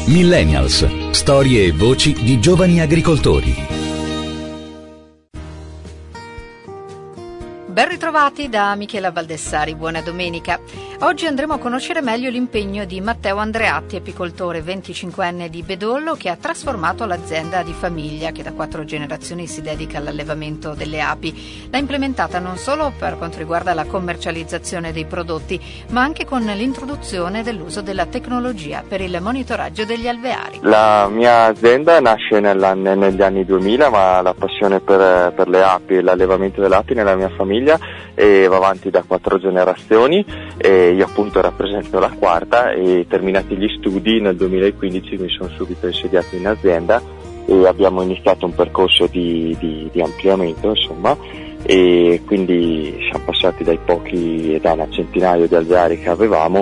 Millennials, storie e voci di giovani agricoltori. Ben ritrovati da Michela Baldessari, buona domenica. Oggi andremo a conoscere meglio l'impegno di Matteo Andreatti, apicoltore 25enne di Bedollo, che ha trasformato l'azienda di famiglia che da 4 generazioni si dedica all'allevamento delle api. L'ha implementata non solo per quanto riguarda la commercializzazione dei prodotti, ma anche con l'introduzione dell'uso della tecnologia per il monitoraggio degli alveari. La mia azienda nasce negli anni 2000, ma la passione per le api e l'allevamento delle api nella mia famiglia e va avanti da 4 generazioni, e io appunto rappresento la quarta, e terminati gli studi nel 2015 mi sono subito insediato in azienda e abbiamo iniziato un percorso di ampliamento, insomma, e quindi siamo passati da una centinaio di alveari che avevamo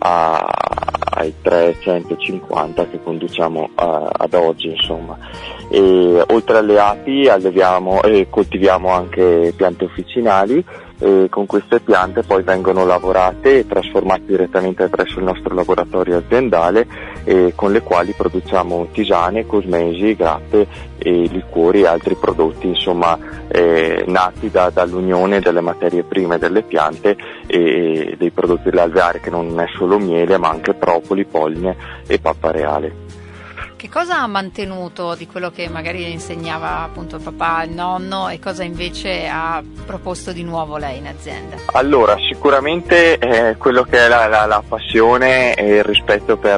ai 350 che conduciamo ad oggi, insomma. E oltre alle api alleviamo e coltiviamo anche piante officinali, e con queste piante poi vengono lavorate e trasformate direttamente presso il nostro laboratorio aziendale, con le quali produciamo tisane, cosmesi, grappe, liquori e altri prodotti, insomma, nati dall'unione delle materie prime delle piante e dei prodotti dell'alveare, che non è solo miele ma anche propoli, polline e pappa reale. Che cosa ha mantenuto di quello che magari insegnava appunto il papà, il nonno, e cosa invece ha proposto di nuovo lei in azienda? Allora, sicuramente quello che è la passione e il rispetto per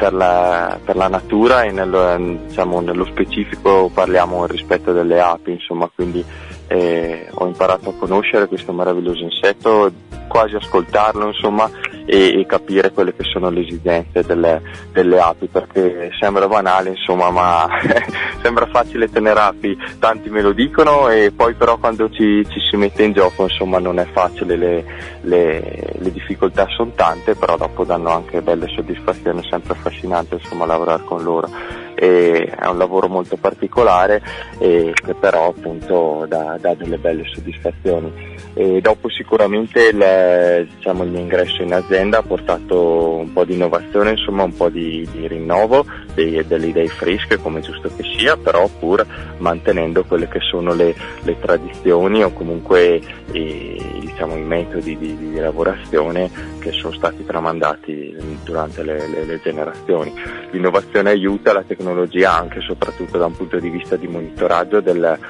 la natura, e nello specifico parliamo del rispetto delle api, insomma, quindi ho imparato a conoscere questo meraviglioso insetto, quasi ascoltarlo, insomma, e capire quelle che sono le esigenze delle api, perché sembra banale, insomma, ma sembra facile tenere api, tanti me lo dicono, e poi però quando ci si mette in gioco, insomma, non è facile, le difficoltà sono tante, però dopo danno anche belle soddisfazioni, è sempre affascinante, insomma, lavorare con loro. È un lavoro molto particolare, che però appunto dà delle belle soddisfazioni. E dopo sicuramente il mio ingresso in azienda ha portato un po' di innovazione, insomma, un po' di rinnovo, delle idee fresche, come giusto che sia, però pur mantenendo quelle che sono le tradizioni, o comunque i metodi di lavorazione che sono stati tramandati durante le generazioni. L'innovazione aiuta, la tecnologia anche e soprattutto da un punto di vista di monitoraggio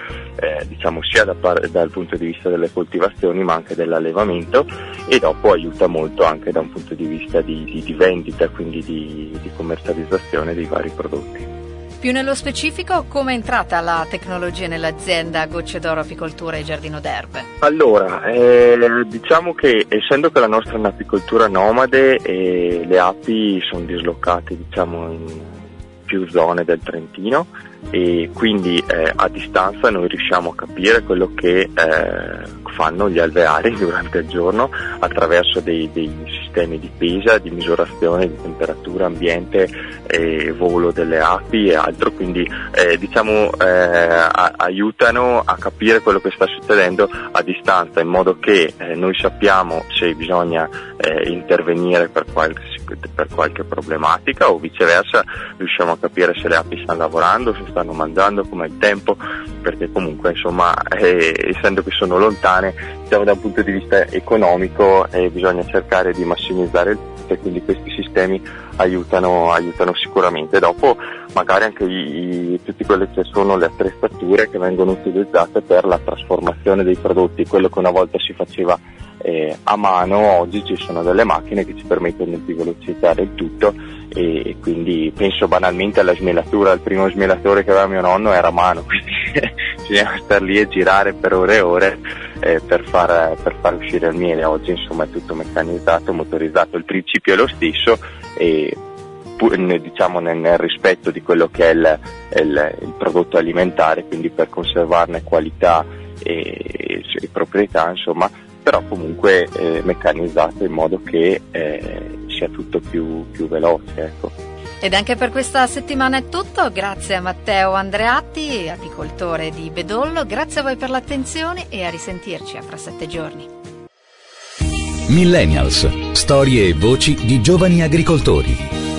sia dal punto di vista delle coltivazioni ma anche dell'allevamento, e dopo aiuta molto anche da un punto di vista di vendita, quindi di commercializzazione dei vari prodotti. Più nello specifico, come è entrata la tecnologia nell'azienda Gocce d'Oro Apicoltura e Giardino d'Erbe? Allora, diciamo che essendo che la nostra è un'apicoltura nomade, le api sono dislocate, diciamo, in più zone del Trentino, e quindi a distanza noi riusciamo a capire quello che fanno gli alveari durante il giorno attraverso dei sistemi di pesa, di misurazione di temperatura, ambiente, volo delle api e altro, quindi aiutano a capire quello che sta succedendo a distanza, in modo che noi sappiamo se bisogna intervenire per qualche problematica, o viceversa riusciamo a capire se le api stanno lavorando, se stanno mangiando, com'è il tempo, perché comunque, insomma, essendo che sono lontane, diciamo, da un punto di vista economico, bisogna cercare di massimizzare il tutto, e quindi questi sistemi aiutano sicuramente. Dopo magari anche tutte quelle che sono le attrezzature che vengono utilizzate per la trasformazione dei prodotti, quello che una volta si faceva a mano, oggi ci sono delle macchine che ci permettono di velocizzare il tutto, e quindi penso banalmente alla smelatura. Il primo smelatore che aveva mio nonno era a mano, quindi bisognava star lì e girare per ore e ore per far uscire il miele. Oggi, insomma, è tutto meccanizzato, motorizzato, il principio è lo stesso, e diciamo nel rispetto di quello che è il prodotto alimentare, quindi per conservarne qualità e proprietà, insomma, però comunque meccanizzato in modo che sia tutto più veloce, ecco. Ed anche per questa settimana è tutto. Grazie a Matteo Andreatti, apicoltore di Bedollo. Grazie a voi per l'attenzione e a risentirci fra 7 giorni. Millennials, storie e voci di giovani agricoltori.